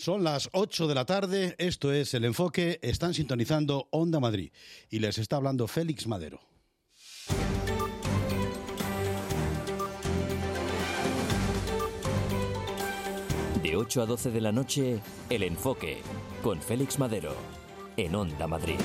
Son las 8 de la tarde, esto es El Enfoque, están sintonizando Onda Madrid y les está hablando Félix Madero. De 8 a 12 de la noche, El Enfoque, con Félix Madero, en Onda Madrid.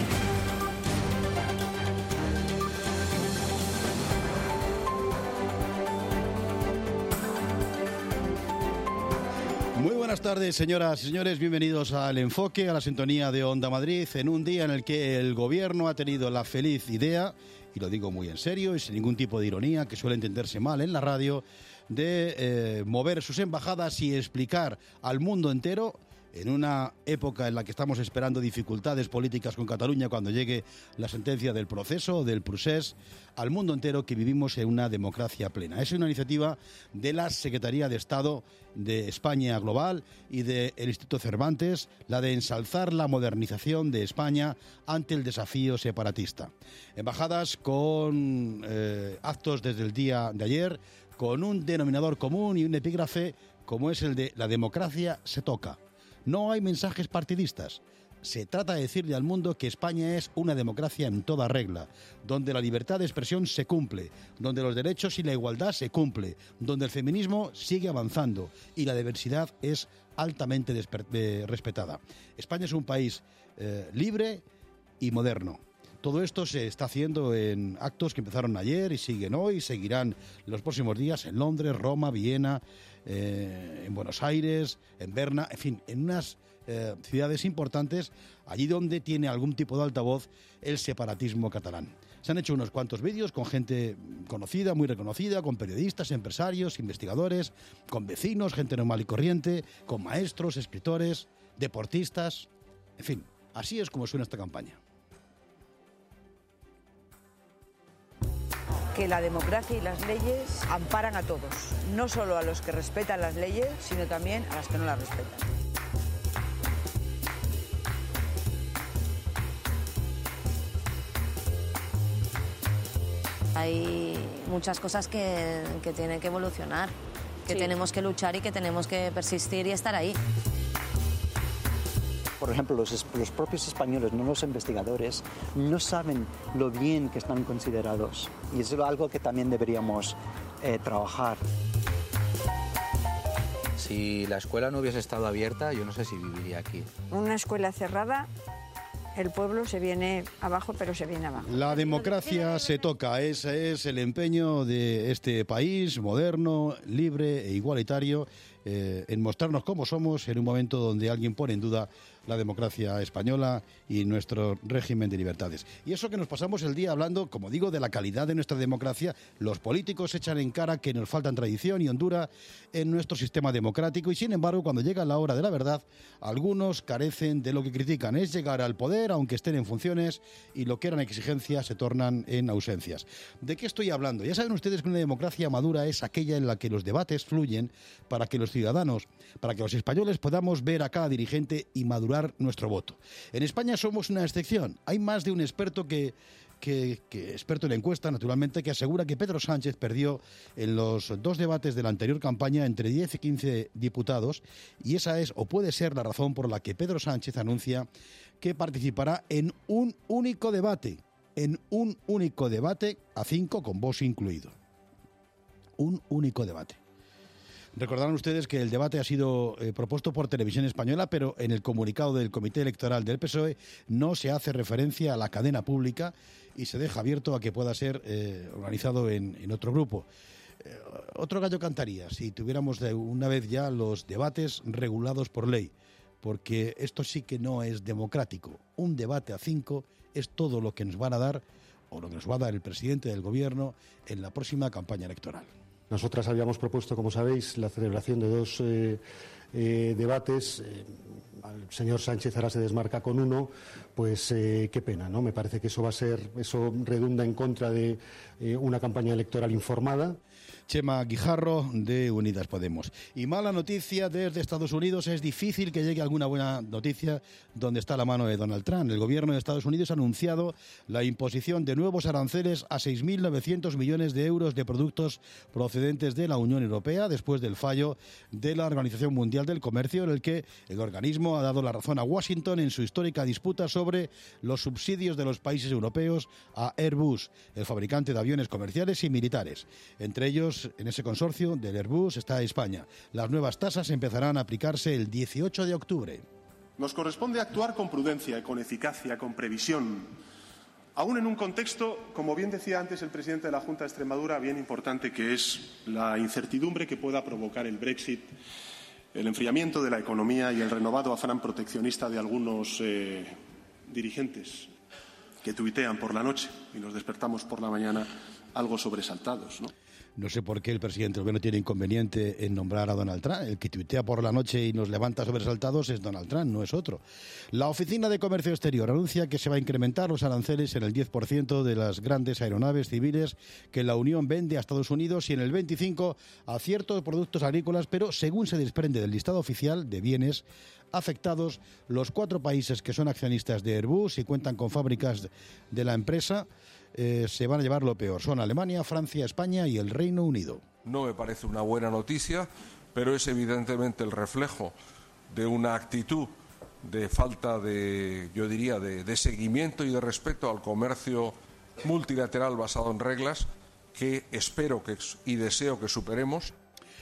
Muy buenas tardes, señoras y señores, bienvenidos al Enfoque, a la sintonía de Onda Madrid, en un día en el que el gobierno ha tenido la feliz idea, y lo digo muy en serio y sin ningún tipo de ironía, que suele entenderse mal en la radio, de mover sus embajadas y explicar al mundo entero, en una época en la que estamos esperando dificultades políticas con Cataluña cuando llegue la sentencia del proceso, del procés, al mundo entero que vivimos en una democracia plena. Es una iniciativa de la Secretaría de Estado de España Global y del Instituto Cervantes, la de ensalzar la modernización de España ante el desafío separatista. Embajadas con actos desde el día de ayer, con un denominador común y un epígrafe como es el de la democracia se toca. No hay mensajes partidistas. Se trata de decirle al mundo que España es una democracia en toda regla, donde la libertad de expresión se cumple, donde los derechos y la igualdad se cumple, donde el feminismo sigue avanzando y la diversidad es altamente respetada. España es un país libre y moderno. Todo esto se está haciendo en actos que empezaron ayer y siguen hoy, seguirán los próximos días en Londres, Roma, Viena, en Buenos Aires, en Berna, en fin, en unas ciudades importantes, allí donde tiene algún tipo de altavoz el separatismo catalán. Se han hecho unos cuantos vídeos con gente conocida, muy reconocida, con periodistas, empresarios, investigadores, con vecinos, gente normal y corriente, con maestros, escritores, deportistas, en fin, así es como suena esta campaña. Que la democracia y las leyes amparan a todos, no solo a los que respetan las leyes, sino también a las que no las respetan. Hay muchas cosas que tienen que evolucionar, que tenemos que luchar y que tenemos que persistir y estar ahí. Por ejemplo, los propios españoles, no los investigadores, no saben lo bien que están considerados. Y es algo que también deberíamos trabajar. Si la escuela no hubiese estado abierta, yo no sé si viviría aquí. Una escuela cerrada, el pueblo se viene abajo, pero se viene abajo. La democracia se toca, ese es el empeño de este país moderno, libre e igualitario, en mostrarnos cómo somos en un momento donde alguien pone en duda la democracia española y nuestro régimen de libertades. Y eso que nos pasamos el día hablando, como digo, de la calidad de nuestra democracia, los políticos echan en cara que nos faltan tradición y hondura en nuestro sistema democrático y, sin embargo, cuando llega la hora de la verdad, algunos carecen de lo que critican, es llegar al poder aunque estén en funciones y lo que eran exigencias se tornan en ausencias. ¿De qué estoy hablando? Ya saben ustedes que una democracia madura es aquella en la que los debates fluyen para que los ciudadanos, para que los españoles podamos ver a cada dirigente y madurar nuestro voto. En España somos una excepción. Hay más de un experto que experto en la encuesta, naturalmente, que asegura que Pedro Sánchez perdió en los dos debates de la anterior campaña entre 10 y 15 diputados y esa es o puede ser la razón por la que Pedro Sánchez anuncia que participará en un único debate a 5 con Vox incluido. Un único debate. Recordarán ustedes que el debate ha sido propuesto por Televisión Española, pero en el comunicado del Comité Electoral del PSOE no se hace referencia a la cadena pública y se deja abierto a que pueda ser organizado en otro grupo. Otro gallo cantaría si tuviéramos de una vez ya los debates regulados por ley, porque esto sí que no es democrático. Un debate a 5 es todo lo que nos van a dar o lo que nos va a dar el presidente del gobierno en la próxima campaña electoral. Nosotras habíamos propuesto, como sabéis, la celebración de dos debates. El señor Sánchez ahora se desmarca con uno, pues qué pena, ¿no? Me parece que eso redunda en contra de una campaña electoral informada. Chema Guijarro de Unidas Podemos. Y mala noticia desde Estados Unidos, es difícil que llegue alguna buena noticia donde está la mano de Donald Trump. El gobierno de Estados Unidos ha anunciado la imposición de nuevos aranceles a 6.900 millones de euros de productos procedentes de la Unión Europea después del fallo de la Organización Mundial del Comercio, en el que el organismo ha dado la razón a Washington en su histórica disputa sobre los subsidios de los países europeos a Airbus, el fabricante de aviones comerciales y militares. Entre ellos, en ese consorcio del Airbus está España. Las nuevas tasas empezarán a aplicarse el 18 de octubre. Nos corresponde actuar con prudencia, con eficacia, con previsión, aún en un contexto, como bien decía antes el presidente de la Junta de Extremadura, bien importante, que es la incertidumbre que pueda provocar el Brexit, el enfriamiento de la economía y el renovado afán proteccionista de algunos dirigentes que tuitean por la noche y nos despertamos por la mañana algo sobresaltados, ¿no? No sé por qué el presidente del gobierno tiene inconveniente en nombrar a Donald Trump. El que tuitea por la noche y nos levanta sobresaltados es Donald Trump, no es otro. La Oficina de Comercio Exterior anuncia que se va a incrementar los aranceles en el 10% de las grandes aeronaves civiles que la Unión vende a Estados Unidos y en el 25% a ciertos productos agrícolas, pero según se desprende del listado oficial de bienes afectados, los 4 países que son accionistas de Airbus y cuentan con fábricas de la empresa se van a llevar lo peor. Son Alemania, Francia, España y el Reino Unido. No me parece una buena noticia, pero es evidentemente el reflejo de una actitud de falta de, yo diría, de seguimiento y de respeto al comercio multilateral basado en reglas que espero y deseo que superemos.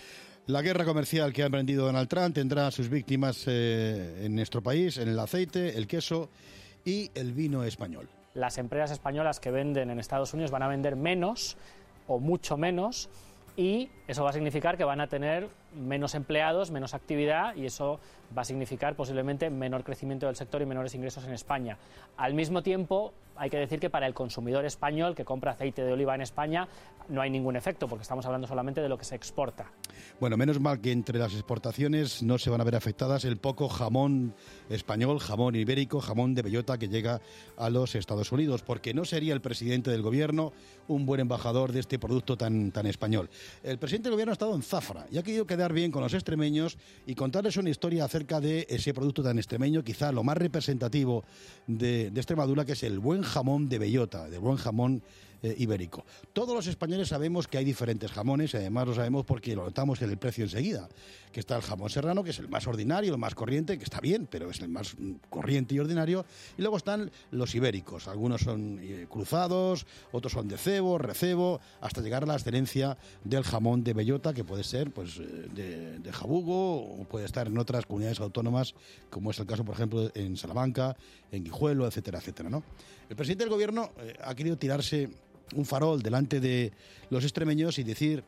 La guerra comercial que ha emprendido Donald Trump tendrá a sus víctimas en nuestro país, en el aceite, el queso y el vino español. Las empresas españolas que venden en Estados Unidos van a vender menos o mucho menos y eso va a significar que van a tener menos empleados, menos actividad y eso va a significar posiblemente menor crecimiento del sector y menores ingresos en España. Al mismo tiempo, hay que decir que para el consumidor español que compra aceite de oliva en España no hay ningún efecto porque estamos hablando solamente de lo que se exporta. Bueno, menos mal que entre las exportaciones no se van a ver afectadas el poco jamón español, jamón ibérico, jamón de bellota que llega a los Estados Unidos, porque no sería el presidente del gobierno un buen embajador de este producto tan español. El presidente del gobierno ha estado en Zafra y ha querido quedar bien con los extremeños y contarles una historia acerca de ese producto tan extremeño, quizá lo más representativo de Extremadura, que es el buen jamón de bellota, del buen jamón ibérico. Todos los españoles sabemos que hay diferentes jamones y además lo sabemos porque lo notamos en el precio enseguida, que está el jamón serrano, que es el más ordinario, el más corriente, que está bien, pero es el más corriente y ordinario, y luego están los ibéricos, algunos son cruzados, otros son de cebo, recebo, hasta llegar a la excelencia del jamón de bellota, que puede ser pues de Jabugo o puede estar en otras comunidades autónomas, como es el caso, por ejemplo, en Salamanca, en Guijuelo, etcétera, etcétera, ¿no? El presidente del gobierno ha querido tirarse un farol delante de los extremeños y decir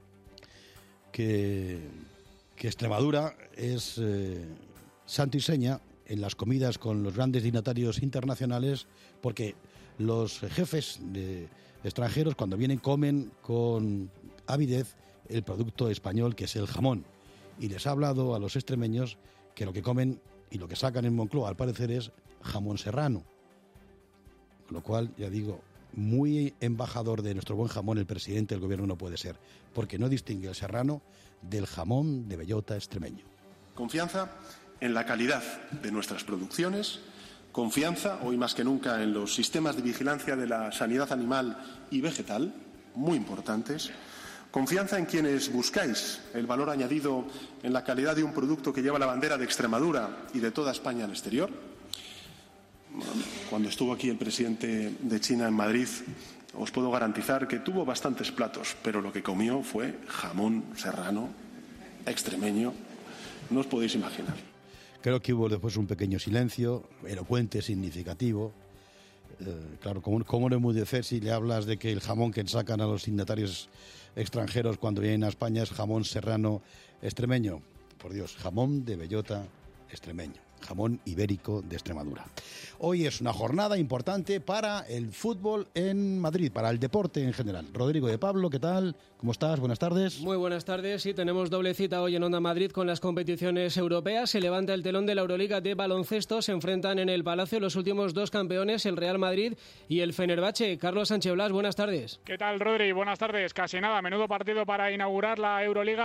que Extremadura es santo y seña en las comidas con los grandes dignatarios internacionales, porque los jefes extranjeros cuando vienen comen con avidez el producto español, que es el jamón, y les ha hablado a los extremeños que lo que comen y lo que sacan en Moncloa al parecer es jamón serrano, con lo cual, ya digo, muy embajador de nuestro buen jamón el presidente del gobierno no puede ser, porque no distingue el serrano del jamón de bellota extremeño. Confianza en la calidad de nuestras producciones, confianza, hoy más que nunca, en los sistemas de vigilancia de la sanidad animal y vegetal, muy importantes, confianza en quienes buscáis el valor añadido en la calidad de un producto que lleva la bandera de Extremadura y de toda España al exterior. Cuando estuvo aquí el presidente de China en Madrid, os puedo garantizar que tuvo bastantes platos, pero lo que comió fue jamón serrano, extremeño, no os podéis imaginar. Creo que hubo después un pequeño silencio, elocuente, significativo. Claro, ¿cómo no emudecer si le hablas de que el jamón que sacan a los dignatarios extranjeros cuando vienen a España es jamón serrano extremeño? Por Dios, jamón de bellota extremeño. jamón ibérico de Extremadura. Hoy es una jornada importante para el fútbol en Madrid, para el deporte en general. Rodrigo de Pablo, ¿qué tal? ¿Cómo estás? Buenas tardes. Muy buenas tardes. Sí, tenemos doble cita hoy en Onda Madrid con las competiciones europeas. Se levanta el telón de la Euroliga de baloncesto. Se enfrentan en el Palacio los últimos dos campeones, el Real Madrid y el Fenerbahce. Carlos Sánchez Blas, buenas tardes. ¿Qué tal, Rodri? Buenas tardes. Casi nada, menudo partido para inaugurar la Euroliga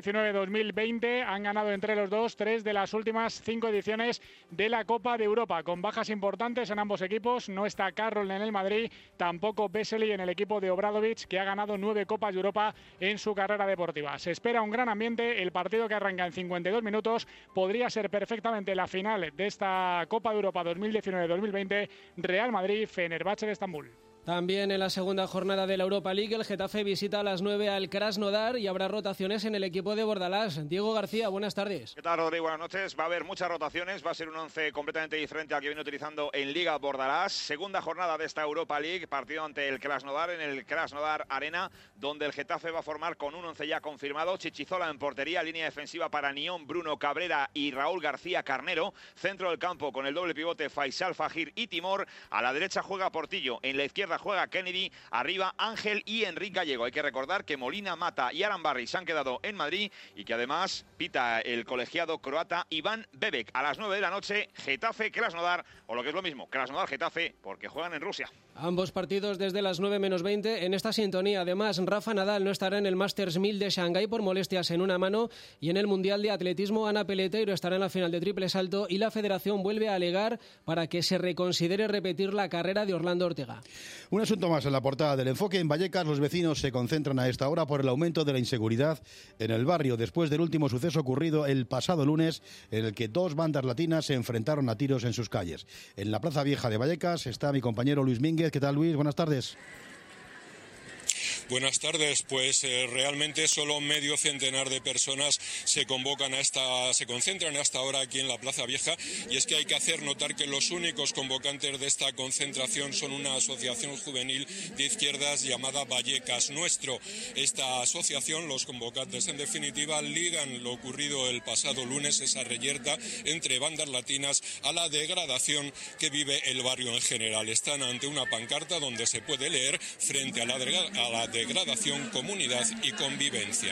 2019-2020. Han ganado entre los dos 3 de las últimas 5 ediciones de la Copa de Europa, con bajas importantes en ambos equipos. No está Carroll en el Madrid, tampoco Vesely en el equipo de Obradovic, que ha ganado 9 Copas de Europa en su carrera deportiva. Se espera un gran ambiente. El partido, que arranca en 52 minutos, podría ser perfectamente la final de esta Copa de Europa 2019-2020, Real Madrid-Fenerbahce de Estambul. También en la segunda jornada de la Europa League, el Getafe visita a las 9 al Krasnodar y habrá rotaciones en el equipo de Bordalás. Diego García, buenas tardes. ¿Qué tal, Rodrigo? Buenas noches. Va a haber muchas rotaciones, va a ser un 11 completamente diferente al que viene utilizando en Liga Bordalás. Segunda jornada de esta Europa League, partido ante el Krasnodar en el Krasnodar Arena, donde el Getafe va a formar con un 11 ya confirmado. Chichizola en portería, línea defensiva para Nión, Bruno Cabrera y Raúl García Carnero. Centro del campo con el doble pivote Faisal Fajir y Timor. A la derecha juega Portillo, en la izquierda juega Kennedy, arriba Ángel y Enrique Gallego. Hay que recordar que Molina, Mata y Arambarri se han quedado en Madrid y que además pita el colegiado croata Iván Bebek. A las 9 de la noche, Getafe-Krasnodar, o lo que es lo mismo, Krasnodar-Getafe, porque juegan en Rusia. Ambos partidos desde las 9 menos 20 en esta sintonía. Además, Rafa Nadal no estará en el Masters 1000 de Shanghái por molestias en una mano, y en el Mundial de Atletismo Ana Peleteiro estará en la final de triple salto, y la Federación vuelve a alegar para que se reconsidere repetir la carrera de Orlando Ortega. Un asunto más en la portada del Enfoque. En Vallecas los vecinos se concentran a esta hora por el aumento de la inseguridad en el barrio, después del último suceso ocurrido el pasado lunes, en el que 2 bandas latinas se enfrentaron a tiros en sus calles. En la Plaza Vieja de Vallecas está mi compañero Luis Mínguez. ¿Qué tal, Luis? Buenas tardes. Buenas tardes. Pues realmente solo medio centenar de personas se concentran a esta hora aquí en la Plaza Vieja, y es que hay que hacer notar que los únicos convocantes de esta concentración son una asociación juvenil de izquierdas llamada Vallecas Nuestro. Esta asociación, los convocantes en definitiva, ligan lo ocurrido el pasado lunes, esa reyerta entre bandas latinas, a la degradación que vive el barrio en general. Están ante una pancarta donde se puede leer: frente a la degradación, comunidad y convivencia.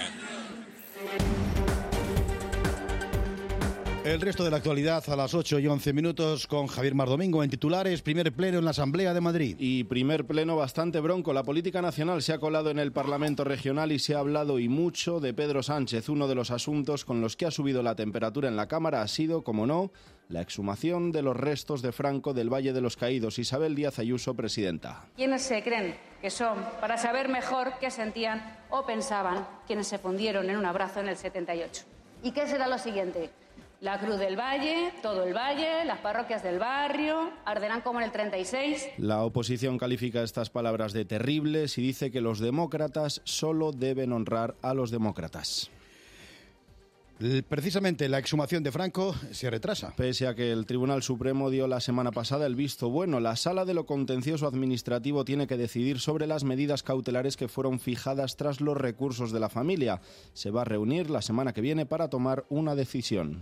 El resto de la actualidad a las 8 y 11 minutos con Javier Mardomingo en titulares. Primer pleno en la Asamblea de Madrid. Y primer pleno bastante bronco. La política nacional se ha colado en el Parlamento regional y se ha hablado y mucho de Pedro Sánchez. Uno de los asuntos con los que ha subido la temperatura en la Cámara ha sido, como no, la exhumación de los restos de Franco del Valle de los Caídos. Isabel Díaz Ayuso, presidenta. ¿Quiénes se creen que son para saber mejor qué sentían o pensaban quienes se fundieron en un abrazo en el 78? ¿Y qué será lo siguiente? La Cruz del Valle, todo el Valle, las parroquias del barrio, arderán como en el 36. La oposición califica estas palabras de terribles y dice que los demócratas solo deben honrar a los demócratas. Precisamente la exhumación de Franco se retrasa. Pese a que el Tribunal Supremo dio la semana pasada el visto bueno, la Sala de lo Contencioso Administrativo tiene que decidir sobre las medidas cautelares que fueron fijadas tras los recursos de la familia. Se va a reunir la semana que viene para tomar una decisión.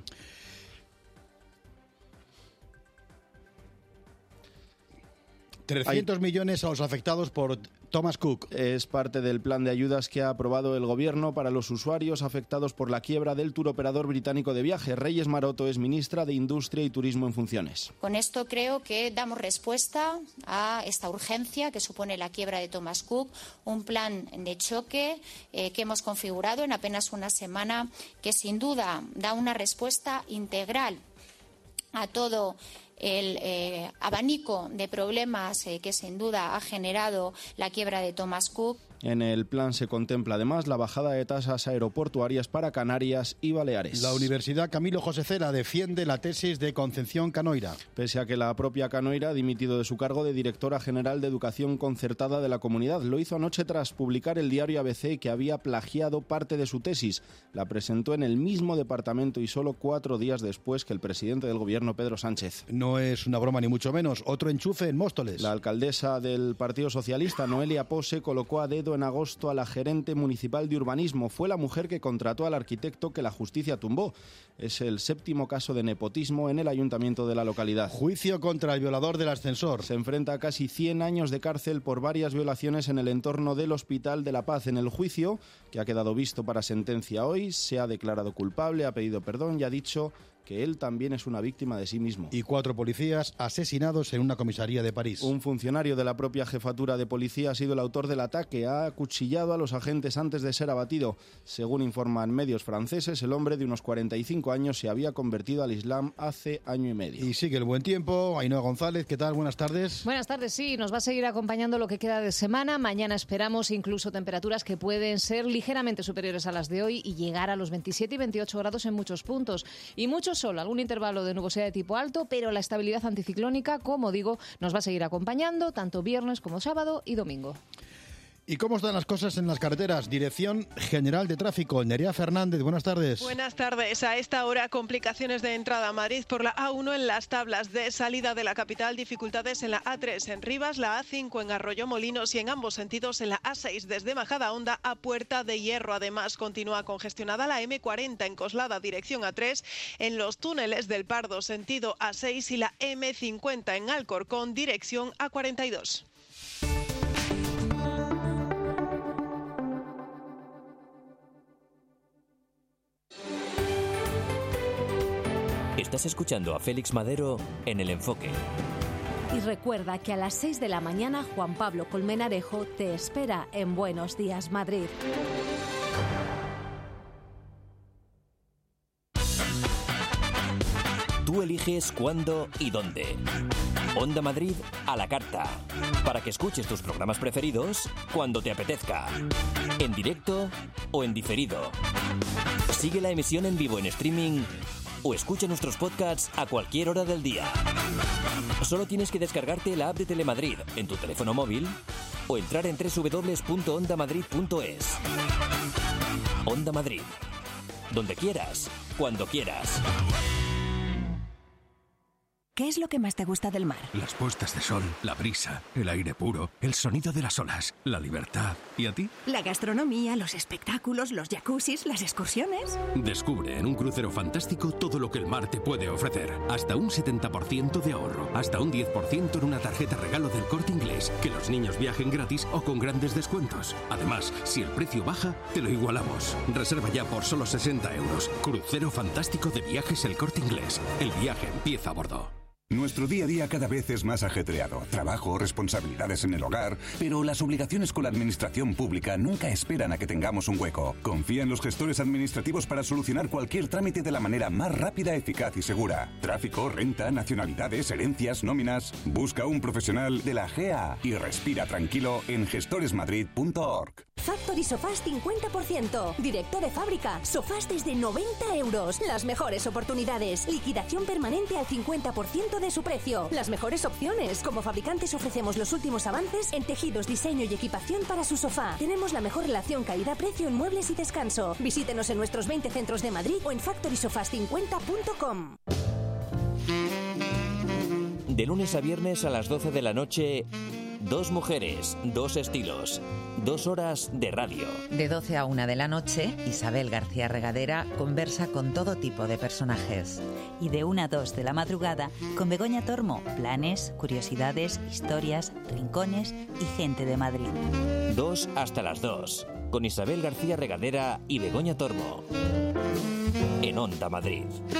$300 millones a los afectados por Thomas Cook. Es parte del plan de ayudas que ha aprobado el Gobierno para los usuarios afectados por la quiebra del turoperador británico de viajes. Reyes Maroto es ministra de Industria y Turismo en funciones. Con esto creo que damos respuesta a esta urgencia que supone la quiebra de Thomas Cook, un plan de choque que hemos configurado en apenas una semana, que sin duda da una respuesta integral a todo el abanico de problemas que sin duda ha generado la quiebra de Thomas Cook. En el plan se contempla además la bajada de tasas aeroportuarias para Canarias y Baleares. La Universidad Camilo José Cela defiende la tesis de Concepción Canoira. Pese a que la propia Canoira ha dimitido de su cargo de directora general de Educación Concertada de la comunidad. Lo hizo anoche tras publicar el diario ABC que había plagiado parte de su tesis. La presentó en el mismo departamento y solo 4 días después que el presidente del Gobierno, Pedro Sánchez. no es una broma ni mucho menos. Otro enchufe en Móstoles. La alcaldesa del Partido Socialista, Noelia Pose, colocó a dedo en agosto a la gerente municipal de urbanismo. Fue la mujer que contrató al arquitecto que la justicia tumbó. Es el 7º caso de nepotismo en el ayuntamiento de la localidad. Juicio contra el violador del ascensor. Se enfrenta a casi 100 años de cárcel por varias violaciones en el entorno del Hospital de la Paz. En el juicio, que ha quedado visto para sentencia hoy, se ha declarado culpable, ha pedido perdón y ha dicho que él también es una víctima de sí mismo. Y 4 policías asesinados en una comisaría de París. Un funcionario de la propia jefatura de policía ha sido el autor del ataque. Ha acuchillado a los agentes antes de ser abatido. Según informan medios franceses, el hombre de unos 45 años se había convertido al Islam hace año y medio. Y sigue el buen tiempo. Ainhoa González, ¿qué tal? Buenas tardes. Buenas tardes, sí. Nos va a seguir acompañando lo que queda de semana. Mañana esperamos incluso temperaturas que pueden ser ligeramente superiores a las de hoy y llegar a los 27 y 28 grados en muchos puntos. Y mucho sol, algún intervalo de nubosidad de tipo alto, pero la estabilidad anticiclónica, como digo, nos va a seguir acompañando tanto viernes como sábado y domingo. ¿Y cómo están las cosas en las carreteras? Dirección General de Tráfico, Nerea Fernández, buenas tardes. Buenas tardes. A esta hora, complicaciones de entrada a Madrid por la A1 en las tablas de salida de la capital, dificultades en la A3 en Rivas, la A5 en Arroyo Molinos y en ambos sentidos en la A6 desde Majadahonda a Puerta de Hierro. Además, continúa congestionada la M40 en Coslada, dirección A3, en los túneles del Pardo, sentido A6 y la M50 en Alcorcón, dirección A42. Estás escuchando a Félix Madero en El Enfoque. Y recuerda que a las 6 de la mañana Juan Pablo Colmenarejo te espera en Buenos Días, Madrid. Tú eliges cuándo y dónde. Onda Madrid a la carta. Para que escuches tus programas preferidos cuando te apetezca. En directo o en diferido. Sigue la emisión en vivo en streaming o escucha nuestros podcasts a cualquier hora del día. Solo tienes que descargarte la app de Telemadrid en tu teléfono móvil o entrar en www.ondamadrid.es. Onda Madrid. Donde quieras, cuando quieras. ¿Qué es lo que más te gusta del mar? Las puestas de sol, la brisa, el aire puro, el sonido de las olas, la libertad. ¿Y a ti? La gastronomía, los espectáculos, los jacuzzis, las excursiones. Descubre en un crucero fantástico todo lo que el mar te puede ofrecer. Hasta un 70% de ahorro, hasta un 10% en una tarjeta regalo del Corte Inglés. Que los niños viajen gratis o con grandes descuentos. Además, si el precio baja, te lo igualamos. Reserva ya por solo 60 euros. Crucero fantástico de Viajes El Corte Inglés. El viaje empieza a bordo. Nuestro día a día cada vez es más ajetreado. Trabajo, responsabilidades en el hogar, pero las obligaciones con la administración pública nunca esperan a que tengamos un hueco. Confía en los gestores administrativos para solucionar cualquier trámite de la manera más rápida, eficaz y segura. Tráfico, renta, nacionalidades, herencias, nóminas. Busca un profesional de la GEA y respira tranquilo en gestoresmadrid.org. Factory Sofás 50%. Directo de fábrica. Sofás desde 90 euros. Las mejores oportunidades. Liquidación permanente al 50% de su precio. Las mejores opciones. Como fabricantes ofrecemos los últimos avances en tejidos, diseño y equipación para su sofá. Tenemos la mejor relación calidad-precio en muebles y descanso. Visítenos en nuestros 20 centros de Madrid o en factorysofas50.com. De lunes a viernes a las 12 de la noche, dos mujeres, dos estilos, 2 horas de radio. De 12 a 1 de la noche, Isabel García Regadera conversa con todo tipo de personajes. Y de 1 a 2 de la madrugada, con Begoña Tormo, planes, curiosidades, historias, rincones y gente de Madrid. 2 hasta las 2, con Isabel García Regadera y Begoña Tormo. En Onda Madrid.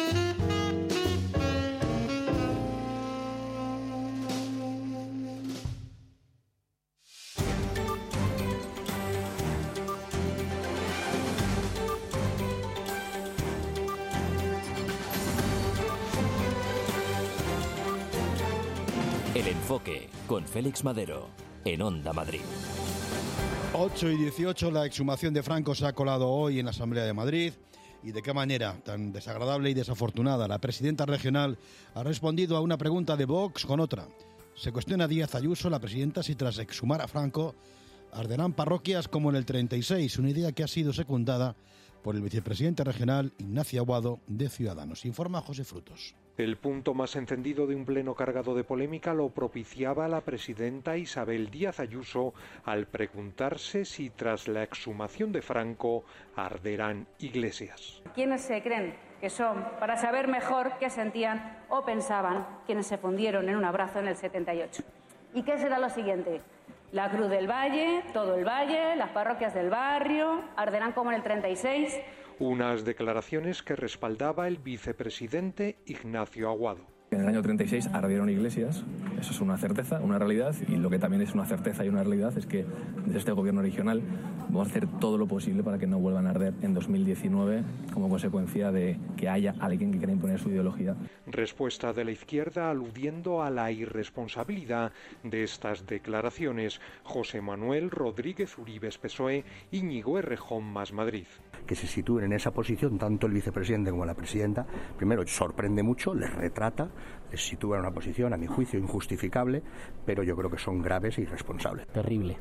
El Enfoque, con Félix Madero, en Onda Madrid. 8 y 18, la exhumación de Franco se ha colado hoy en la Asamblea de Madrid. ¿Y de qué manera tan desagradable y desafortunada? La presidenta regional ha respondido a una pregunta de Vox con otra. Se cuestiona a Díaz Ayuso, la presidenta, si tras exhumar a Franco arderán parroquias como en el 36, una idea que ha sido secundada por el vicepresidente regional Ignacio Aguado de Ciudadanos. Informa José Frutos. El punto más encendido de un pleno cargado de polémica lo propiciaba la presidenta Isabel Díaz Ayuso al preguntarse si tras la exhumación de Franco arderán iglesias. ¿Quiénes se creen que son para saber mejor qué sentían o pensaban quienes se fundieron en un abrazo en el 78? ¿Y qué será lo siguiente? La Cruz del Valle, todo el valle, las parroquias del barrio, arderán como en el 36... Unas declaraciones que respaldaba el vicepresidente Ignacio Aguado. En el año 36 ardieron iglesias, eso es una certeza, una realidad, y lo que también es una certeza y una realidad es que desde este gobierno regional vamos a hacer todo lo posible para que no vuelvan a arder en 2019 como consecuencia de que haya alguien que quiera imponer su ideología. Respuesta de la izquierda aludiendo a la irresponsabilidad de estas declaraciones. José Manuel Rodríguez Uribes, PSOE, Íñigo Errejón, Más Madrid. Que se sitúen en esa posición tanto el vicepresidente como la presidenta, primero sorprende mucho, les retrata, les sitúa en una posición, a mi juicio, injustificable, pero yo creo que son graves e irresponsables. Terrible.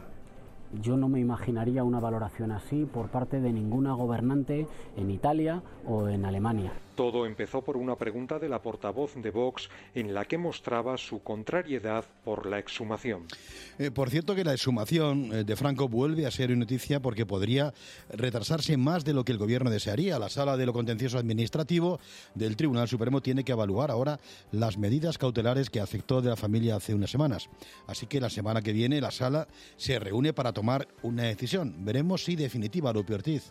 Yo no me imaginaría una valoración así por parte de ninguna gobernante en Italia o en Alemania. Todo empezó por una pregunta de la portavoz de Vox en la que mostraba su contrariedad por la exhumación. Por cierto que la exhumación de Franco vuelve a ser noticia porque podría retrasarse más de lo que el gobierno desearía. La Sala de lo Contencioso Administrativo del Tribunal Supremo tiene que evaluar ahora las medidas cautelares que afectó de la familia hace unas semanas. Así que la semana que viene la Sala se reúne para tomar una decisión. Veremos si definitiva, Lupi Ortiz.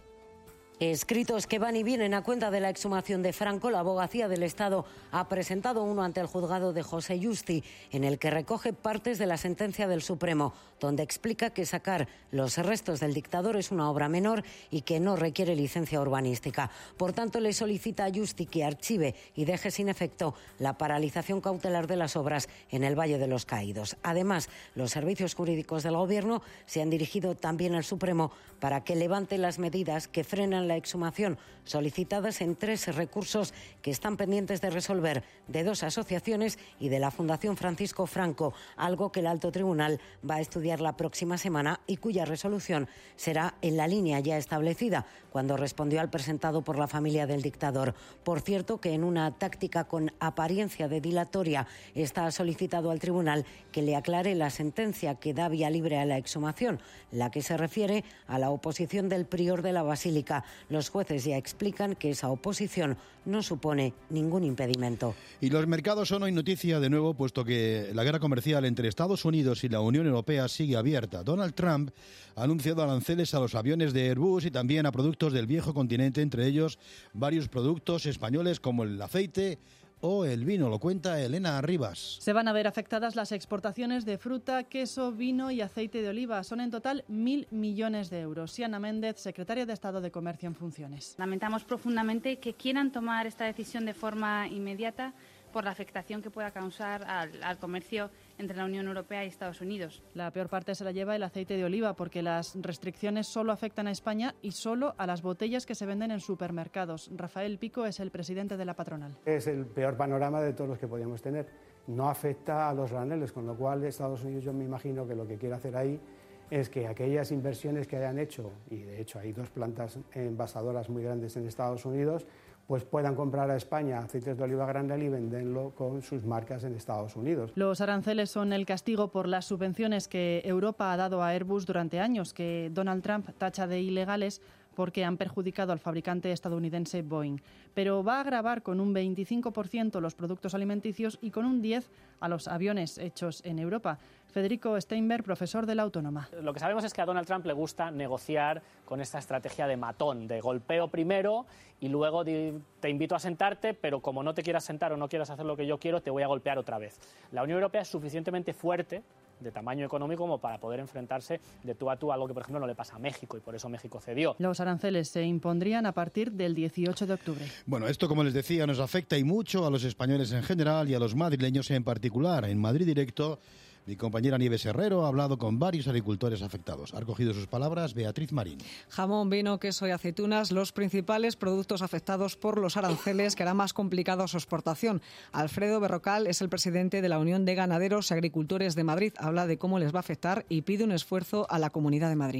Escritos que van y vienen a cuenta de la exhumación de Franco, la Abogacía del Estado ha presentado uno ante el juzgado de José Yusti, en el que recoge partes de la sentencia del Supremo, donde explica que sacar los restos del dictador es una obra menor y que no requiere licencia urbanística. Por tanto, le solicita a Yusti que archive y deje sin efecto la paralización cautelar de las obras en el Valle de los Caídos. Además, los servicios jurídicos del Gobierno se han dirigido también al Supremo para que levante las medidas que frenan la exhumación, solicitadas en 3 recursos que están pendientes de resolver de 2 asociaciones y de la Fundación Francisco Franco, algo que el Alto Tribunal va a estudiar la próxima semana y cuya resolución será en la línea ya establecida cuando respondió al presentado por la familia del dictador. Por cierto, que en una táctica con apariencia de dilatoria está solicitado al tribunal que le aclare la sentencia que da vía libre a la exhumación, la que se refiere a la oposición del prior de la Basílica. Los jueces ya explican que esa oposición no supone ningún impedimento. Y los mercados son hoy noticia de nuevo, puesto que la guerra comercial entre Estados Unidos y la Unión Europea sigue abierta. Donald Trump ha anunciado aranceles a los aviones de Airbus y también a productos del viejo continente, entre ellos varios productos españoles como el aceite o el vino. Lo cuenta Elena Rivas. Se van a ver afectadas las exportaciones de fruta, queso, vino y aceite de oliva. Son en total 1.000 millones de euros. Siana Méndez, secretaria de Estado de Comercio en funciones. Lamentamos profundamente que quieran tomar esta decisión de forma inmediata por la afectación que pueda causar al comercio entre la Unión Europea y Estados Unidos. La peor parte se la lleva el aceite de oliva, porque las restricciones solo afectan a España y solo a las botellas que se venden en supermercados. Rafael Pico es el presidente de la patronal. Es el peor panorama de todos los que podíamos tener. No afecta a los graneles, con lo cual Estados Unidos, yo me imagino que lo que quiere hacer ahí es que aquellas inversiones que hayan hecho, y de hecho hay 2 plantas envasadoras muy grandes en Estados Unidos, pues puedan comprar a España aceites de oliva granel y venderlo con sus marcas en Estados Unidos. Los aranceles son el castigo por las subvenciones que Europa ha dado a Airbus durante años, que Donald Trump tacha de ilegales porque han perjudicado al fabricante estadounidense Boeing. Pero va a agravar con un 25% los productos alimenticios y con un 10% a los aviones hechos en Europa. Federico Steinberg, profesor de la Autónoma. Lo que sabemos es que a Donald Trump le gusta negociar con esta estrategia de matón, de golpeo primero y luego te invito a sentarte, pero como no te quieras sentar o no quieras hacer lo que yo quiero, te voy a golpear otra vez. La Unión Europea es suficientemente fuerte, de tamaño económico, como para poder enfrentarse de tú a tú, algo que, por ejemplo, no le pasa a México y por eso México cedió. Los aranceles se impondrían a partir del 18 de octubre. Bueno, esto, como les decía, nos afecta y mucho a los españoles en general y a los madrileños en particular. En Madrid Directo, mi compañera Nieves Herrero ha hablado con varios agricultores afectados. Ha recogido sus palabras Beatriz Marín. Jamón, vino, queso y aceitunas, los principales productos afectados por los aranceles que hará más complicado su exportación. Alfredo Berrocal es el presidente de la Unión de Ganaderos y Agricultores de Madrid. Habla de cómo les va a afectar y pide un esfuerzo a la Comunidad de Madrid. Se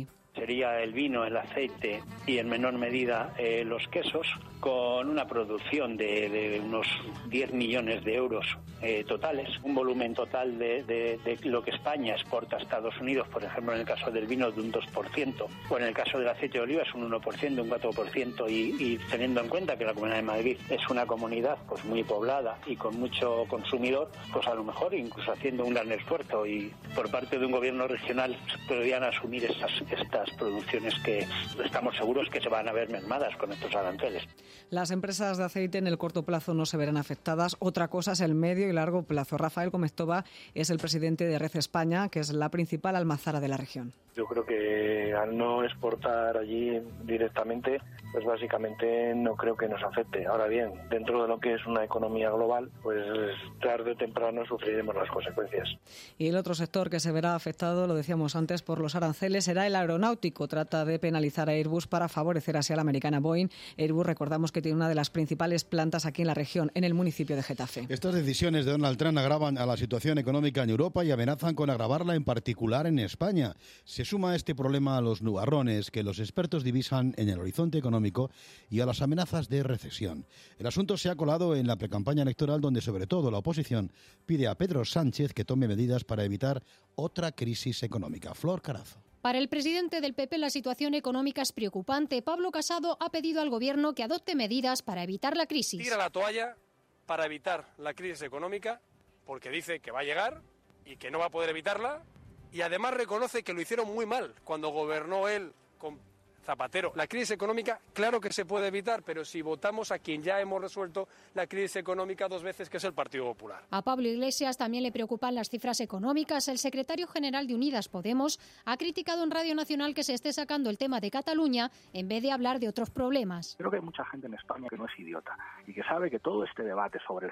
sería el vino, el aceite y en menor medida los quesos, con una producción de unos 10 millones de euros totales, un volumen total de lo que España exporta a Estados Unidos, por ejemplo en el caso del vino de un 2%, o en el caso del aceite de oliva es un 1%, un 4%, y teniendo en cuenta que la Comunidad de Madrid es una comunidad pues muy poblada y con mucho consumidor, pues a lo mejor incluso haciendo un gran esfuerzo y por parte de un gobierno regional podrían asumir estas producciones que estamos seguros que se van a ver mermadas con estos aranceles. Las empresas de aceite en el corto plazo no se verán afectadas. Otra cosa es el medio y largo plazo. Rafael Gómez Toba es el presidente de Red España, que es la principal almazara de la región. Yo creo que al no exportar allí directamente, pues básicamente no creo que nos afecte. Ahora bien, dentro de lo que es una economía global, pues tarde o temprano sufriremos las consecuencias. Y el otro sector que se verá afectado, lo decíamos antes, por los aranceles, será el aeronáutico. Trata de penalizar a Airbus para favorecer así a la americana Boeing. Airbus, recordamos que tiene una de las principales plantas aquí en la región, en el municipio de Getafe. Estas decisiones de Donald Trump agravan a la situación económica en Europa y amenazan con agravarla en particular en España. Se suma a este problema a los nubarrones que los expertos divisan en el horizonte económico y a las amenazas de recesión. El asunto se ha colado en la precampaña electoral, donde sobre todo la oposición pide a Pedro Sánchez que tome medidas para evitar otra crisis económica. Flor Carazo. Para el presidente del PP la situación económica es preocupante. Pablo Casado ha pedido al Gobierno que adopte medidas para evitar la crisis. Tira la toalla para evitar la crisis económica porque dice que va a llegar y que no va a poder evitarla, y además reconoce que lo hicieron muy mal cuando gobernó él con Zapatero. La crisis económica, claro que se puede evitar, pero si votamos a quien ya hemos resuelto la crisis económica 2 veces, que es el Partido Popular. A Pablo Iglesias también le preocupan las cifras económicas. El secretario general de Unidas Podemos ha criticado en Radio Nacional que se esté sacando el tema de Cataluña en vez de hablar de otros problemas. Creo que hay mucha gente en España que no es idiota y que sabe que todo este debate sobre el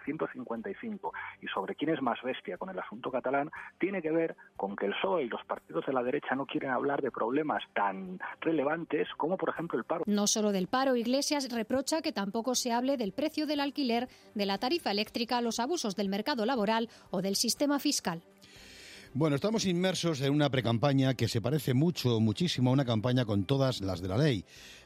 155 y sobre quién es más bestia con el asunto catalán tiene que ver con que el PSOE y los partidos de la derecha no quieren hablar de problemas tan relevantes como por ejemplo el paro. No solo del paro, Iglesias reprocha que tampoco se hable del precio del alquiler, de la tarifa eléctrica, los abusos del mercado laboral o del sistema fiscal. Bueno, estamos inmersos en una precampaña que se parece muchísimo a una campaña con todas las de la ley.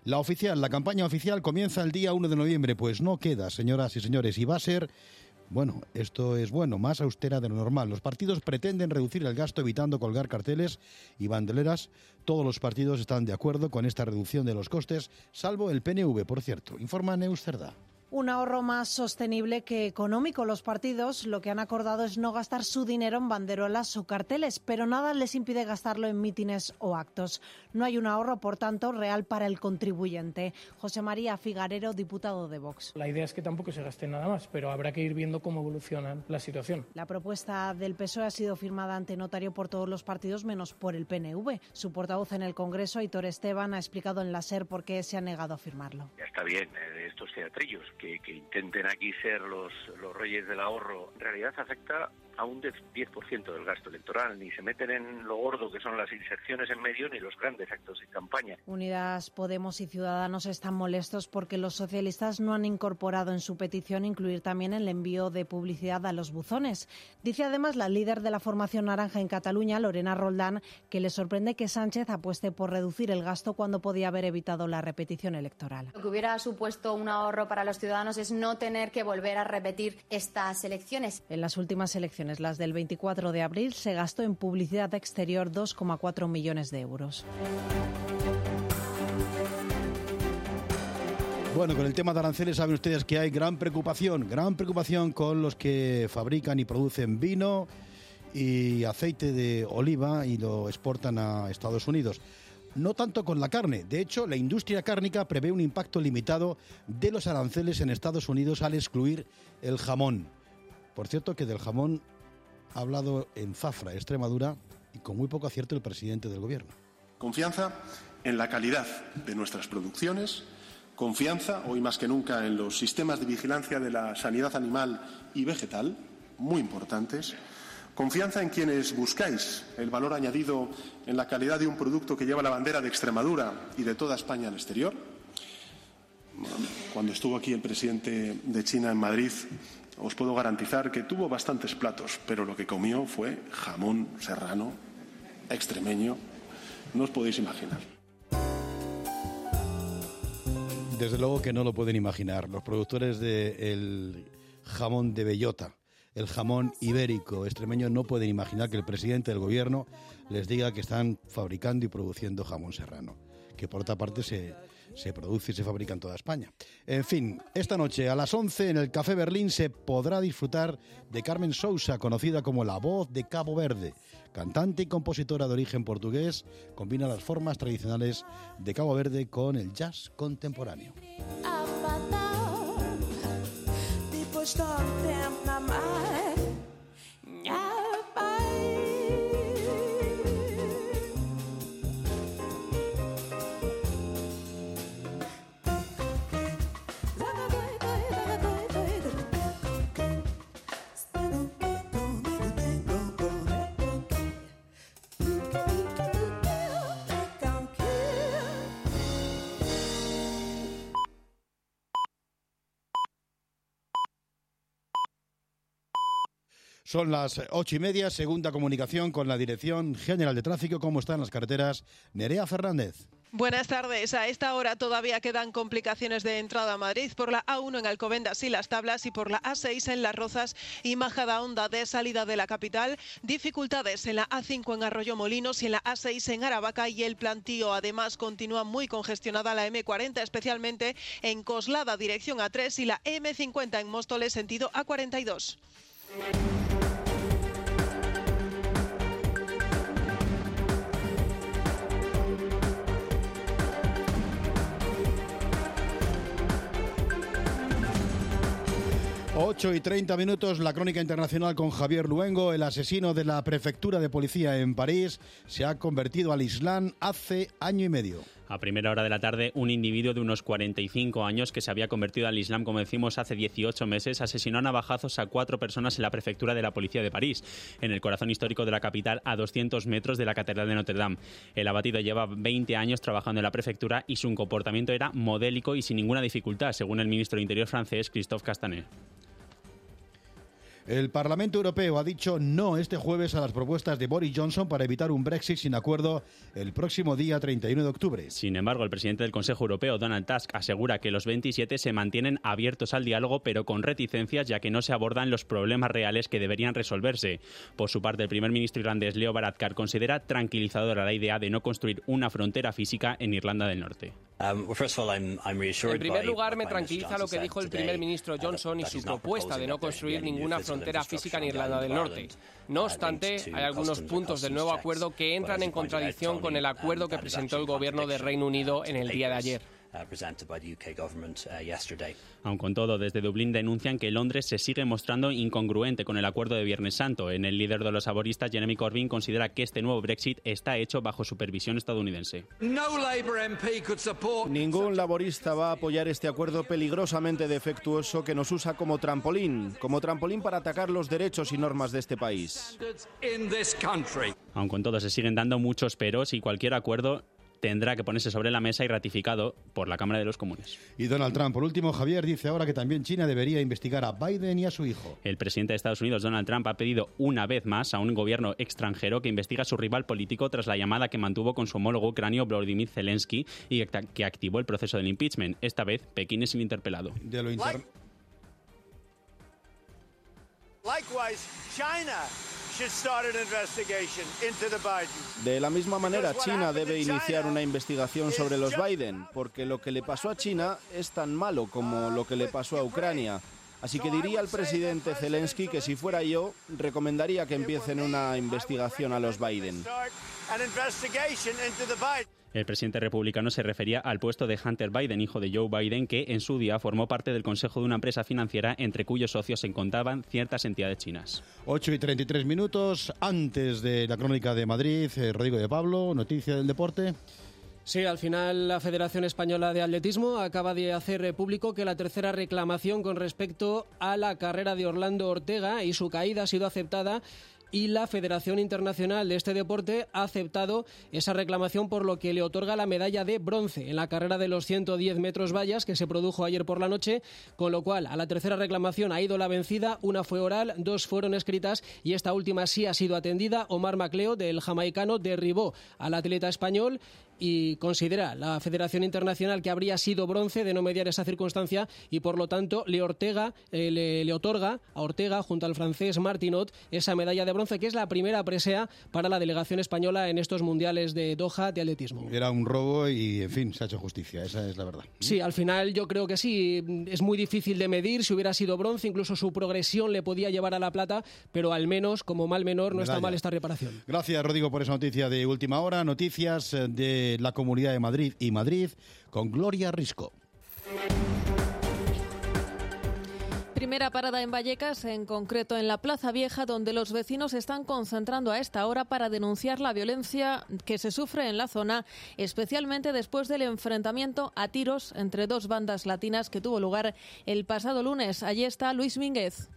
La campaña oficial comienza el día 1 de noviembre, pues no queda, señoras y señores, y va a ser... Bueno, esto es más austera de lo normal. Los partidos pretenden reducir el gasto evitando colgar carteles y bandeleras. Todos los partidos están de acuerdo con esta reducción de los costes, salvo el PNV, por cierto. Informa Neus Cerdá. Un ahorro más sostenible que económico. Los partidos lo que han acordado es no gastar su dinero en banderolas o carteles, pero nada les impide gastarlo en mítines o actos. No hay un ahorro, por tanto, real para el contribuyente. José María Figarero, diputado de Vox. La idea es que tampoco se gaste nada más, pero habrá que ir viendo cómo evoluciona la situación. La propuesta del PSOE ha sido firmada ante notario por todos los partidos menos por el PNV. Su portavoz en el Congreso, Aitor Esteban, ha explicado en la SER por qué se ha negado a firmarlo. Ya está bien estos teatrillos que intenten aquí ser los reyes del ahorro. En realidad afecta a un 10% del gasto electoral, ni se meten en lo gordo que son las inserciones en medio ni los grandes actos de campaña. Unidas Podemos y Ciudadanos están molestos porque los socialistas no han incorporado en su petición incluir también el envío de publicidad a los buzones. Dice además la líder de la formación naranja en Cataluña, Lorena Roldán, que le sorprende que Sánchez apueste por reducir el gasto cuando podía haber evitado la repetición electoral. Lo que hubiera supuesto un ahorro para los ciudadanos es no tener que volver a repetir estas elecciones. En las últimas elecciones, las del 24 de abril, se gastó en publicidad exterior 2,4 millones de euros. Bueno, con el tema de aranceles saben ustedes que hay gran preocupación con los que fabrican y producen vino y aceite de oliva y lo exportan a Estados Unidos. No tanto con la carne. De hecho, la industria cárnica prevé un impacto limitado de los aranceles en Estados Unidos al excluir el jamón. Por cierto, que del jamón ha hablado en Zafra, Extremadura, y con muy poco acierto el presidente del gobierno. Confianza en la calidad de nuestras producciones, confianza, hoy más que nunca, en los sistemas de vigilancia de la sanidad animal y vegetal, muy importantes. Confianza en quienes buscáis el valor añadido en la calidad de un producto que lleva la bandera de Extremadura y de toda España al exterior. Cuando estuvo aquí el presidente de China en Madrid, os puedo garantizar que tuvo bastantes platos, pero lo que comió fue jamón serrano, extremeño, no os podéis imaginar. Desde luego que no lo pueden imaginar. Los productores del jamón de bellota, el jamón ibérico extremeño, no pueden imaginar que el presidente del gobierno les diga que están fabricando y produciendo jamón serrano, que por otra parte se produce y se fabrica en toda España. En fin, esta noche a las 11 en el Café Berlín se podrá disfrutar de Carmen Sousa, conocida como la voz de Cabo Verde. Cantante y compositora de origen portugués, combina las formas tradicionales de Cabo Verde con el jazz contemporáneo. Son las 8:30, segunda comunicación con la Dirección General de Tráfico. ¿Cómo están las carreteras? Nerea Fernández. Buenas tardes. A esta hora todavía quedan complicaciones de entrada a Madrid por la A1 en Alcobendas y Las Tablas y por la A6 en Las Rozas y Majadahonda de salida de la capital. Dificultades en la A5 en Arroyo Molinos y en la A6 en Aravaca y el Plantío. Además continúa muy congestionada la M40, especialmente en Coslada dirección A3 y la M50 en Móstoles sentido A42. 8:30, la crónica internacional con Javier Luengo. El asesino de la prefectura de policía en París se ha convertido al Islam hace año y medio. A primera hora de la tarde, un individuo de unos 45 años que se había convertido al Islam, como decimos, hace 18 meses, asesinó a navajazos a 4 personas en la prefectura de la policía de París, en el corazón histórico de la capital, a 200 metros de la Catedral de Notre Dame. El abatido lleva 20 años trabajando en la prefectura y su comportamiento era modélico y sin ninguna dificultad, según el ministro de Interior francés, Christophe Castaner. El Parlamento Europeo ha dicho no este jueves a las propuestas de Boris Johnson para evitar un Brexit sin acuerdo el próximo día 31 de octubre. Sin embargo, el presidente del Consejo Europeo, Donald Tusk, asegura que los 27 se mantienen abiertos al diálogo, pero con reticencias, ya que no se abordan los problemas reales que deberían resolverse. Por su parte, el primer ministro irlandés, Leo Varadkar, considera tranquilizadora la idea de no construir una frontera física en Irlanda del Norte. En primer lugar, me tranquiliza lo que dijo el primer ministro Johnson y su propuesta de no construir ninguna frontera física en Irlanda del Norte. No obstante, hay algunos puntos del nuevo acuerdo que entran en contradicción con el acuerdo que presentó el gobierno de Reino Unido en el día de ayer. Aun con todo, desde Dublín denuncian que Londres se sigue mostrando incongruente con el acuerdo de Viernes Santo. En el líder de los laboristas, Jeremy Corbyn, considera que este nuevo Brexit está hecho bajo supervisión estadounidense. Ningún laborista va a apoyar este acuerdo peligrosamente defectuoso que nos usa como trampolín para atacar los derechos y normas de este país. Aun con todo, se siguen dando muchos peros y cualquier acuerdo tendrá que ponerse sobre la mesa y ratificado por la Cámara de los Comunes. Y Donald Trump, por último, Javier, dice ahora que también China debería investigar a Biden y a su hijo. El presidente de Estados Unidos, Donald Trump, ha pedido una vez más a un gobierno extranjero que investigue a su rival político tras la llamada que mantuvo con su homólogo ucranio Volodymyr Zelensky y que activó el proceso del impeachment. Esta vez, Pekín es el interpelado. De la misma manera, China debe iniciar una investigación sobre los Biden, porque lo que le pasó a China es tan malo como lo que le pasó a Ucrania. Así que diría al presidente Zelensky que si fuera yo, recomendaría que empiecen una investigación a los Biden. El presidente republicano se refería al puesto de Hunter Biden, hijo de Joe Biden, que en su día formó parte del consejo de una empresa financiera entre cuyos socios se encontraban ciertas entidades chinas. 8:33, antes de la crónica de Madrid, Rodrigo de Pablo, noticia del deporte. Sí, al final la Federación Española de Atletismo acaba de hacer público que la tercera reclamación con respecto a la carrera de Orlando Ortega y su caída ha sido aceptada. Y la Federación Internacional de este deporte ha aceptado esa reclamación, por lo que le otorga la medalla de bronce en la carrera de los 110 metros vallas que se produjo ayer por la noche, con lo cual a la tercera reclamación ha ido la vencida. Una fue oral, 2 fueron escritas y esta última sí ha sido atendida. Omar Macleo, del jamaicano, derribó al atleta español y considera la Federación Internacional que habría sido bronce de no mediar esa circunstancia y por lo tanto le otorga a Ortega junto al francés Martinot esa medalla de bronce, que es la primera presea para la delegación española en estos mundiales de Doha de atletismo. Era un robo y, en fin, se ha hecho justicia, esa es la verdad. Sí, al final yo creo que sí, es muy difícil de medir. Si hubiera sido bronce, incluso su progresión le podía llevar a la plata, pero al menos, como mal menor, no está mal esta reparación. Gracias, Rodrigo, por esa noticia de última hora. Noticias de la Comunidad de Madrid y Madrid con Gloria Risco. Primera parada en Vallecas, en concreto en la Plaza Vieja, donde los vecinos se están concentrando a esta hora para denunciar la violencia que se sufre en la zona, especialmente después del enfrentamiento a tiros entre dos bandas latinas que tuvo lugar el pasado lunes. Allí está Luis Mínguez.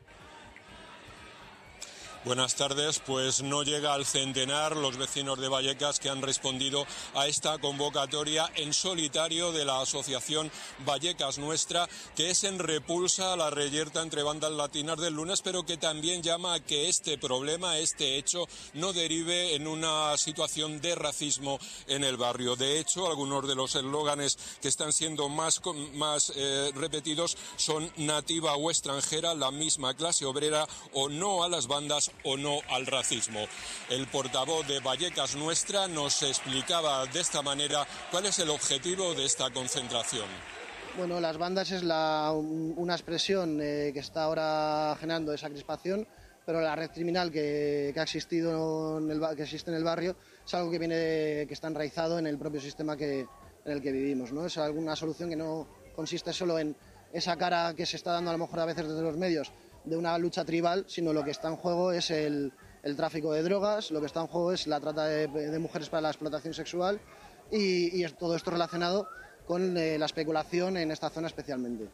Buenas tardes, pues no llega al centenar los vecinos de Vallecas que han respondido a esta convocatoria en solitario de la asociación Vallecas Nuestra, que es en repulsa a la reyerta entre bandas latinas del lunes, pero que también llama a que este problema, este hecho, no derive en una situación de racismo en el barrio. De hecho, algunos de los eslóganes que están siendo más repetidos son nativa o extranjera, la misma clase obrera o no a las bandas o no al racismo. El portavoz de Vallecas Nuestra nos explicaba de esta manera cuál es el objetivo de esta concentración. Bueno, las bandas es una expresión que está ahora generando esa crispación, pero la red criminal que existe en el barrio es algo que está enraizado en el propio sistema en el que vivimos, ¿no? Es alguna solución que no consiste solo en esa cara que se está dando a lo mejor a veces desde los medios de una lucha tribal, sino lo que está en juego es el tráfico de drogas, lo que está en juego es la trata de mujeres para la explotación sexual y todo esto relacionado con la especulación en esta zona especialmente.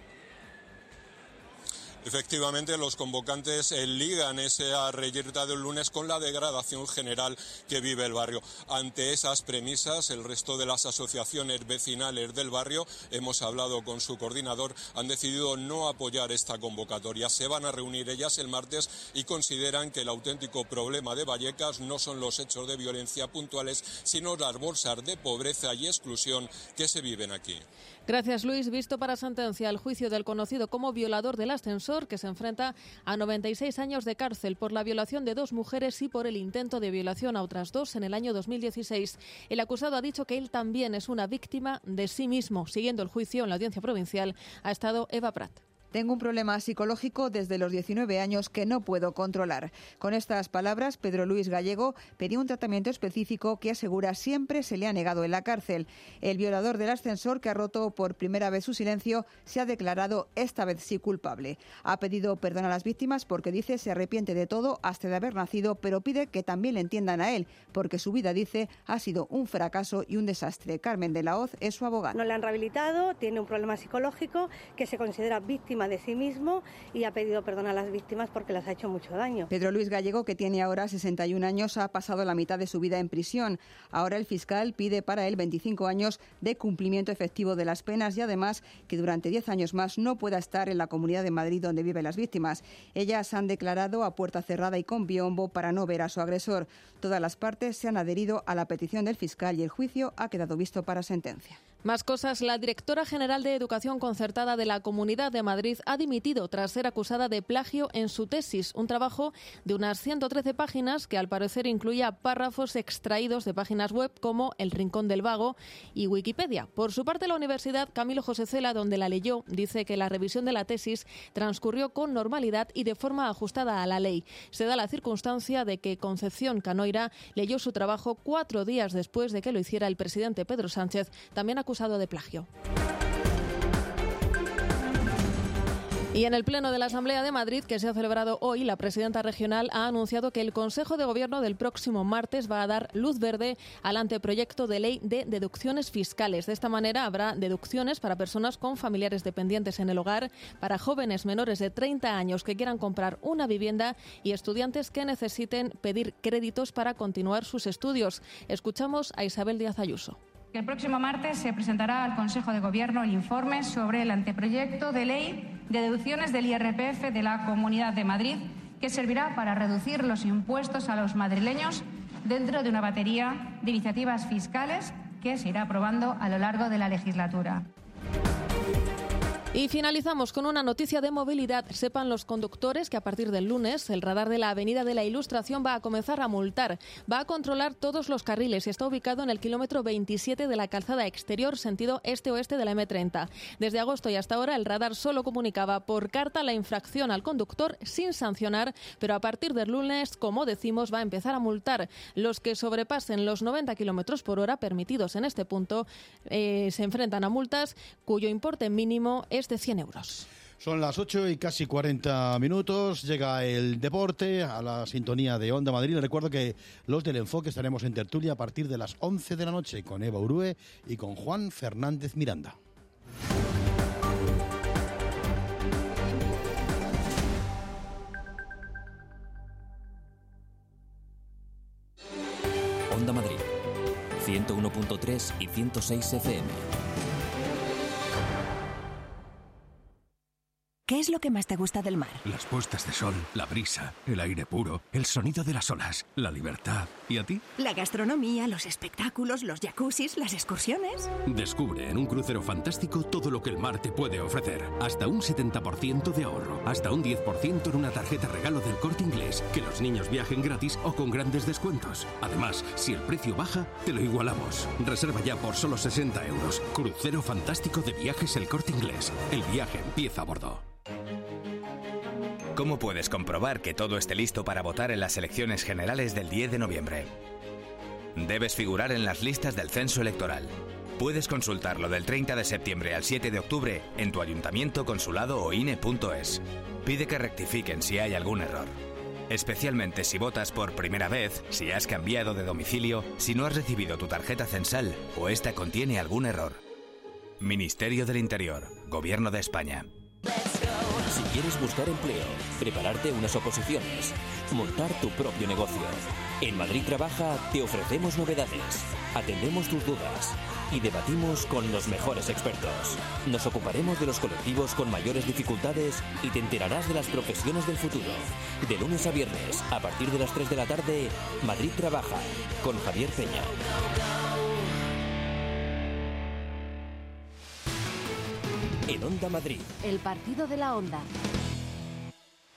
Efectivamente, los convocantes ligan esa reyerta del lunes con la degradación general que vive el barrio. Ante esas premisas, el resto de las asociaciones vecinales del barrio, hemos hablado con su coordinador, han decidido no apoyar esta convocatoria. Se van a reunir ellas el martes y consideran que el auténtico problema de Vallecas no son los hechos de violencia puntuales, sino las bolsas de pobreza y exclusión que se viven aquí. Gracias, Luis. Visto para sentencia el juicio del conocido como violador del ascensor, que se enfrenta a 96 años de cárcel por la violación de 2 mujeres y por el intento de violación a otras 2 en el año 2016. El acusado ha dicho que él también es una víctima de sí mismo. Siguiendo el juicio en la audiencia provincial ha estado Eva Prat. Tengo un problema psicológico desde los 19 años que no puedo controlar. Con estas palabras, Pedro Luis Gallego pedía un tratamiento específico que asegura siempre se le ha negado en la cárcel. El violador del ascensor, que ha roto por primera vez su silencio, se ha declarado esta vez sí culpable. Ha pedido perdón a las víctimas porque dice se arrepiente de todo hasta de haber nacido, pero pide que también le entiendan a él, porque su vida, dice, ha sido un fracaso y un desastre. Carmen de la Hoz es su abogada. No le han rehabilitado, tiene un problema psicológico, que se considera víctima de sí mismo y ha pedido perdón a las víctimas porque les ha hecho mucho daño. Pedro Luis Gallego, que tiene ahora 61 años, ha pasado la mitad de su vida en prisión. Ahora el fiscal pide para él 25 años de cumplimiento efectivo de las penas y además que durante 10 años más no pueda estar en la Comunidad de Madrid donde viven las víctimas. Ellas han declarado a puerta cerrada y con biombo para no ver a su agresor. Todas las partes se han adherido a la petición del fiscal y el juicio ha quedado visto para sentencia. Más cosas. La directora general de Educación Concertada de la Comunidad de Madrid ha dimitido tras ser acusada de plagio en su tesis, un trabajo de unas 113 páginas que al parecer incluía párrafos extraídos de páginas web como El Rincón del Vago y Wikipedia. Por su parte, la Universidad Camilo José Cela, donde la leyó, dice que la revisión de la tesis transcurrió con normalidad y de forma ajustada a la ley. Se da la circunstancia de que Concepción Canoira leyó su trabajo 4 días después de que lo hiciera el presidente Pedro Sánchez, también acusado de plagio. Y en el Pleno de la Asamblea de Madrid, que se ha celebrado hoy, la presidenta regional ha anunciado que el Consejo de Gobierno del próximo martes va a dar luz verde al anteproyecto de ley de deducciones fiscales. De esta manera habrá deducciones para personas con familiares dependientes en el hogar, para jóvenes menores de 30 años que quieran comprar una vivienda y estudiantes que necesiten pedir créditos para continuar sus estudios. Escuchamos a Isabel Díaz Ayuso. El próximo martes se presentará al Consejo de Gobierno el informe sobre el anteproyecto de ley de deducciones del IRPF de la Comunidad de Madrid, que servirá para reducir los impuestos a los madrileños dentro de una batería de iniciativas fiscales que se irá aprobando a lo largo de la legislatura. Y finalizamos con una noticia de movilidad. Sepan los conductores que a partir del lunes el radar de la Avenida de la Ilustración va a comenzar a multar. Va a controlar todos los carriles y está ubicado en el kilómetro 27 de la calzada exterior, sentido este-oeste de la M30. Desde agosto y hasta ahora el radar solo comunicaba por carta la infracción al conductor sin sancionar, pero a partir del lunes, como decimos, va a empezar a multar. Los que sobrepasen los 90 kilómetros por hora permitidos en este punto se enfrentan a multas cuyo importe mínimo es de 100 euros. Son las 8 y casi 40 minutos. Llega el deporte a la sintonía de Onda Madrid. Les recuerdo que los del Enfoque estaremos en tertulia a partir de las 11 de la noche con Eva Urue y con Juan Fernández Miranda. Onda Madrid, 101.3 y 106 FM. ¿Qué es lo que más te gusta del mar? Las puestas de sol, la brisa, el aire puro, el sonido de las olas, la libertad. ¿Y a ti? La gastronomía, los espectáculos, los jacuzzis, las excursiones. Descubre en un crucero fantástico todo lo que el mar te puede ofrecer. Hasta un 70% de ahorro, hasta un 10% en una tarjeta regalo del Corte Inglés. Que los niños viajen gratis o con grandes descuentos. Además, si el precio baja, te lo igualamos. Reserva ya por solo 60 euros. Crucero fantástico de Viajes El Corte Inglés. El viaje empieza a bordo. ¿Cómo puedes comprobar que todo esté listo para votar en las elecciones generales del 10 de noviembre? Debes figurar en las listas del censo electoral. Puedes consultarlo del 30 de septiembre al 7 de octubre en tu ayuntamiento, consulado o INE.es. Pide que rectifiquen si hay algún error. Especialmente si votas por primera vez, si has cambiado de domicilio, si no has recibido tu tarjeta censal o esta contiene algún error. Ministerio del Interior, Gobierno de España. Si quieres buscar empleo, prepararte unas oposiciones, montar tu propio negocio, en Madrid Trabaja te ofrecemos novedades, atendemos tus dudas y debatimos con los mejores expertos. Nos ocuparemos de los colectivos con mayores dificultades y te enterarás de las profesiones del futuro. De lunes a viernes, a partir de las 3 de la tarde, Madrid Trabaja, con Javier Peña. En Onda Madrid. El partido de la Onda.